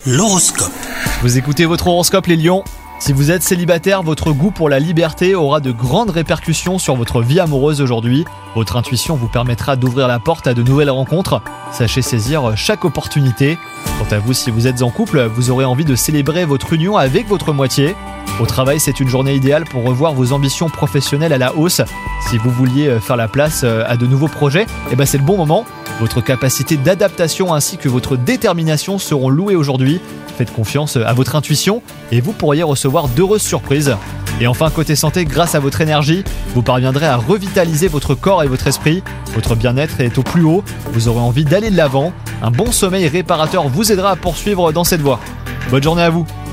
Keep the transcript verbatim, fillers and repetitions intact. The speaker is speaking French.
L'horoscope. Vous écoutez votre horoscope les lions. Si vous êtes célibataire, votre goût pour la liberté aura de grandes répercussions sur votre vie amoureuse aujourd'hui. Votre intuition vous permettra d'ouvrir la porte à de nouvelles rencontres. Sachez saisir chaque opportunité. Quant à vous, si vous êtes en couple, vous aurez envie de célébrer votre union avec votre moitié. Au travail, c'est une journée idéale pour revoir vos ambitions professionnelles à la hausse. Si vous vouliez faire la place à de nouveaux projets, eh ben c'est le bon moment. Votre capacité d'adaptation ainsi que votre détermination seront louées aujourd'hui. Faites confiance à votre intuition et vous pourriez recevoir d'heureuses surprises. Et enfin, côté santé, grâce à votre énergie, vous parviendrez à revitaliser votre corps et votre esprit. Votre bien-être est au plus haut, vous aurez envie d'aller de l'avant. Un bon sommeil réparateur vous aidera à poursuivre dans cette voie. Bonne journée à vous!